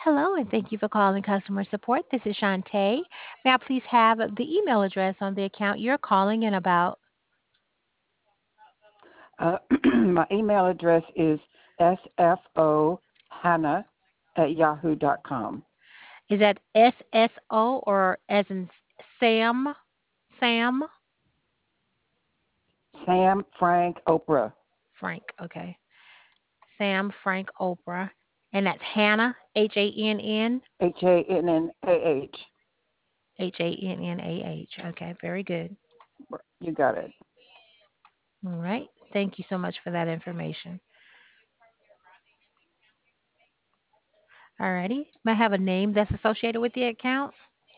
Hello, and thank you for calling customer support. This is Shantae. May I please have the email address on the account you're calling in about? My email address is sfohannah at yahoo.com. Is that SSO or as in Sam? Sam? Sam Frank Oprah, Frank, okay. Sam Frank Oprah. And that's Hannah, Hannn, Hannah. Hannah. Okay, very good. You got it. All right. Thank you so much for that information. All righty. May I have a name that's associated with the account?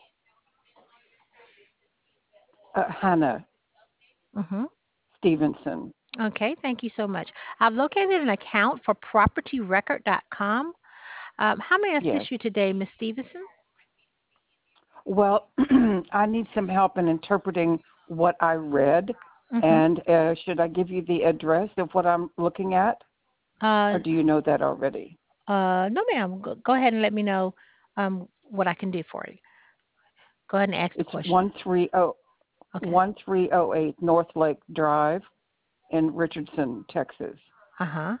Hannah Mm-hmm. Stevenson. Okay, thank you so much. I've located an account for propertyrecord.com. How may I Yes. assist you today, Miss Stevenson? Well, I need some help in interpreting what I read. Mm-hmm. And should I give you the address of what I'm looking at? Uh, Or do you know that already? no, ma'am. Go ahead and let me know what I can do for you. Go ahead and ask the It's question. 130 Okay. 1308 North Lake Drive in Richardson, Texas, Uh huh.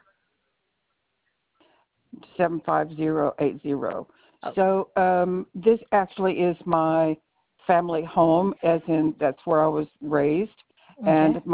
75080. Oh, So this actually is my family home, as in that's where I was raised, okay. and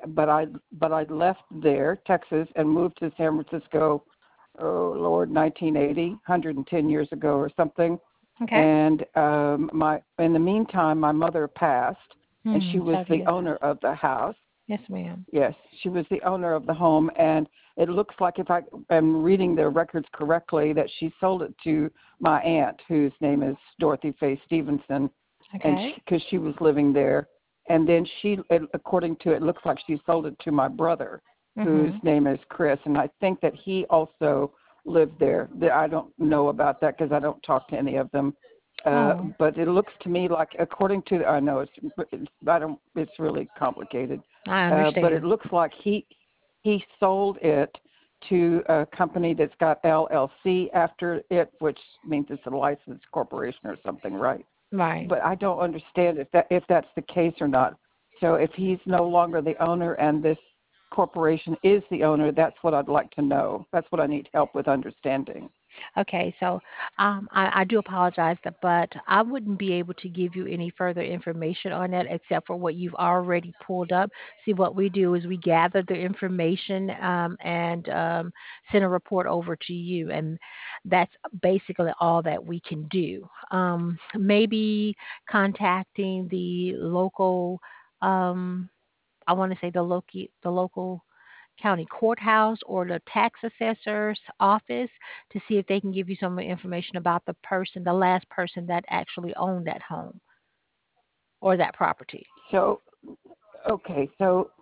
I left there, Texas, and moved to San Francisco. Oh Lord, 1980, 110 years ago or something. Okay. And my in the meantime, my mother passed, and she was Sorry to the hear that. owner of the house. Yes, ma'am. Yes, she was the owner of the home, and it looks like, if I am reading the records correctly, that she sold it to my aunt, whose name is Dorothy Faye Stevenson, and Okay. because she was living there, and then according to it, looks like she sold it to my brother, whose Mhm. name is Chris, and I think that he also lived there. I don't know about that because I don't talk to any of them. Oh, But it looks to me like, according to, I know I don't. It's really complicated, I but it understand. looks like he sold it to a company that's got LLC after it, which means it's a licensed corporation or something, right? Right. But I don't understand if that's the case or not. So if he's no longer the owner and this corporation is the owner, that's what I'd like to know. That's what I need help with understanding. Okay, so I do apologize, but I wouldn't be able to give you any further information on that except for what you've already pulled up. See, what we do is we gather the information and send a report over to you, and that's basically all that we can do. Maybe contacting the local, um, I want to say the local county courthouse or the tax assessor's office to see if they can give you some information about the last person that actually owned that home or that property. So okay, so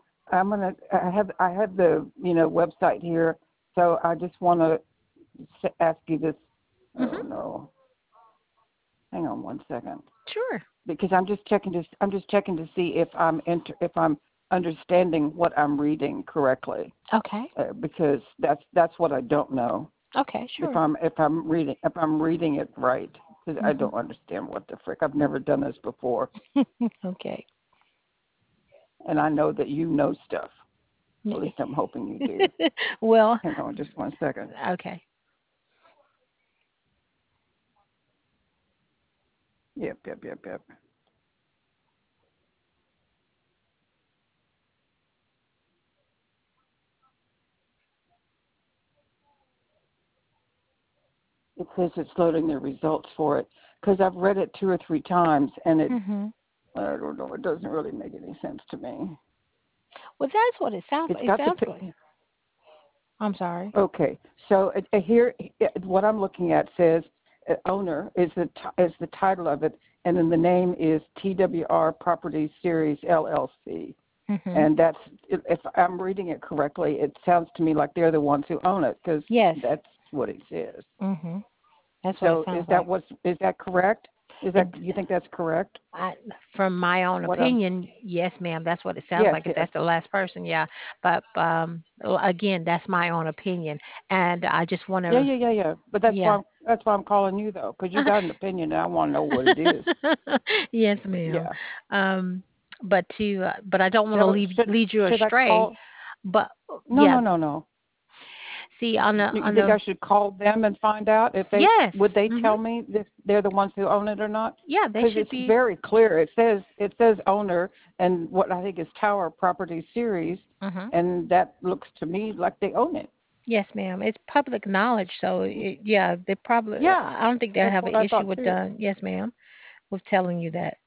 I have the website here. So I just want to ask you this. Hmm. Oh no, hang on one second, Sure. because I'm just checking to see if I'm understanding what I'm reading correctly, Okay. because that's what I don't know. Okay. Sure. If I'm reading it right, because I Hmm. don't understand what the frick. I've never done this before, Okay. and I know that you know stuff. At least I'm hoping you do. Well, Hang on just one second. okay. Yep. It says it's loading the results for it, because I've read it 2 or 3 times, and Hmm. I don't know, it doesn't really make any sense to me. Well, that's what it sounds It's like. It got the sounds like. I'm sorry. okay. So here, what I'm looking at says owner is the title of it, and then the name is TWR Property Series LLC. Hmm. And if I'm reading it correctly, it sounds to me like they're the ones who own it, because Yes. that's what it says. Hmm. That's what it So sounds like. is that correct? It, You think that's correct? I, from my own What I'm opinion, yes, ma'am. That's what it sounds Yes, like. If yes. that's the last person, yeah. But again, that's my own opinion, and I just want to, Yeah. But that's why yeah. That's why I'm calling you though, because you got an opinion, and I want to know what it is. Yes, ma'am. Yeah. Um, but I don't want to So lead you should I astray. call? But No, yeah, no, no, no. see You on think the I should call them and find out if they yes, would they mhm, tell me if they're the ones who own it or not? yeah, they Because should it's be. very clear. It says owner and what I think is Tower Property Series, Mhm. and that looks to me like they own it. Yes, ma'am. It's public knowledge, so yeah, they probably. Yeah, I don't think they'll that's have an what I issue thought with too. done. Yes, ma'am, with telling you that.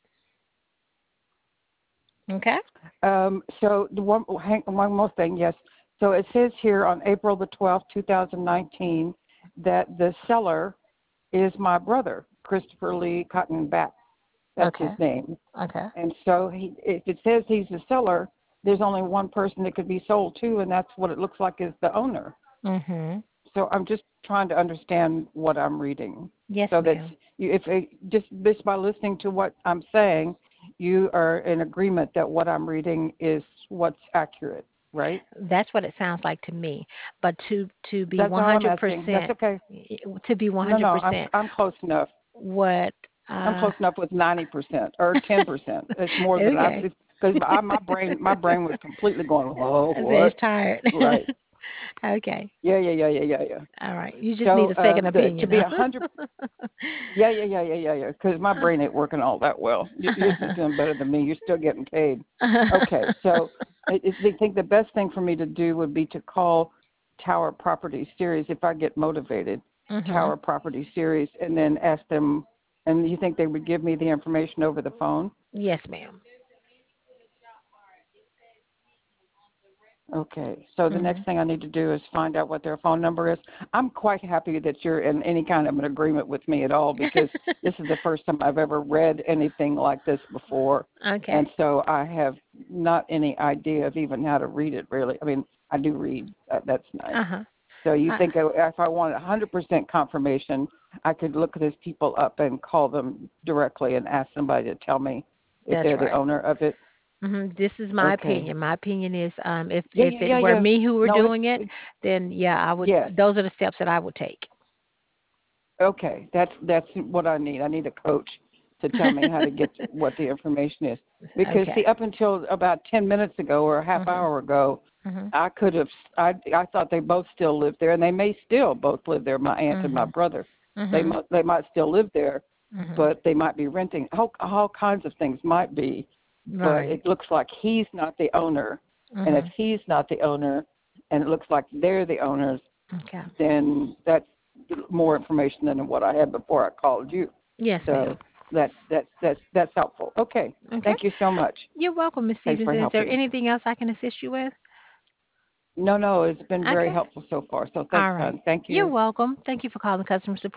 Okay. So one more thing, yes. So it says here on April the 12th, 2019, that the seller is my brother, Christopher Lee Cotton Batt. That's his Okay. name. Okay. And so if it says he's the seller, there's only one person it could be sold to, and that's what it looks like is the owner. Mhm. So I'm just trying to understand what I'm reading, Yes, so that ma'am. if just by listening to what I'm saying, you are in agreement that what I'm reading is what's accurate, right? That's what it sounds like to me. But to be That's one all I'm hundred asking. That's percent, okay. to be one No, hundred no, I'm percent, I'm close enough. what? I'm close enough with 90% or 10%. It's more than I Okay. because my brain was completely going. Oh, That's what? tired. Right. Okay. Yeah, yeah, yeah, yeah, yeah, yeah. All right. You just need So a second to opinion, be huh? 100. Yeah, yeah, yeah, yeah, yeah, yeah. Because my brain ain't working all that well. Yours is doing better than me. You're still getting paid. Okay, so they think the best thing for me to do would be to call Tower Property Series if I get motivated. Mhm. Tower Property Series, and then ask them. And you think they would give me the information over the phone? Yes, ma'am. Okay, so the next Mhm. thing I need to do is find out what their phone number is. I'm quite happy that you're in any kind of an agreement with me at all because this is the first time I've ever read anything like this before. Okay. And so I have not any idea of even how to read it, really. I mean, I do read, that's nice. Uh-huh. So you Uh, think if I wanted 100% confirmation, I could look these people up and call them directly and ask somebody to tell me if that's they're the right. owner of it? This is my Okay. opinion. My opinion is, Yeah, if yeah, it yeah, were yeah. me who were No, doing it, it's then yeah, I would. yes. Those are the steps that I would take. Okay, that's what I need. I need a coach to tell me how to get what the information is. Because Okay. see, up until about 10 minutes ago or a half Mhm. hour ago, Mhm. I could have. I thought they both still lived there, and they may still both live there. My aunt and my Mhm. brother, Mhm. they might still live there, Mhm. but they might be renting. All kinds of things might be, but Right. it looks like he's not the owner. And if Mhm. he's not the owner, and it looks like they're the owners, Okay. then that's more information than what I had before I called you. Yes, ma'am. So that's helpful. Okay, Okay. thank you so much. You're welcome, Miss Thanks for Stevenson. Is there helping. anything else I can assist you with? No, no, it's been very Okay. helpful so far. So thanks, All right. hon. Thank You're you. welcome. Thank you for calling customer support.